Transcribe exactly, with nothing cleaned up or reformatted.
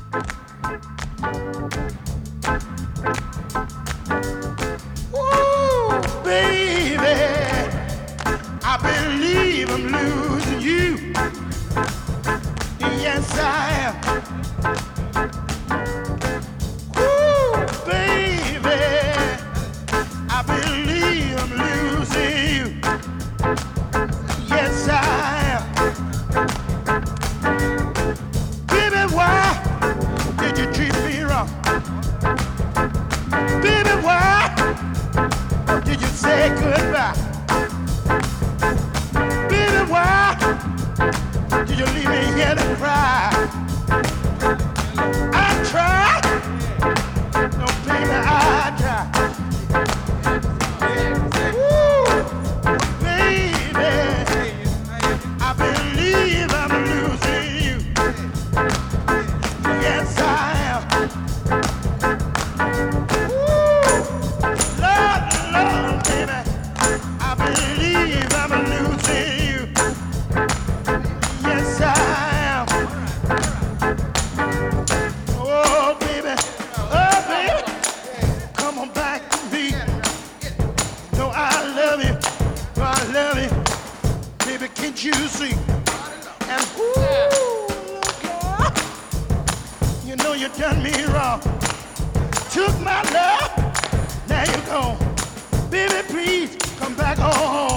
Ooh, baby, I believe I'm losing you. Yes, I am. Ooh, baby, I believe I'm losing you. Yes, I am. Baby, why did you treat me wrong? Baby, why did you say goodbye? Baby, why did you leave me here to cry? I tried, no baby, I tried. Ooh, baby, I believe I'm losing you. Yes, I am. Ooh, Lord, Lord, baby, I believe I'm losing you. Yes, I am. Oh, baby, oh, baby, come on back to me. No, I love you. No, I love you. Baby, can't you see? And ooh, girl, you know you done me wrong. Took my love, now you're gone. Baby, please come back home.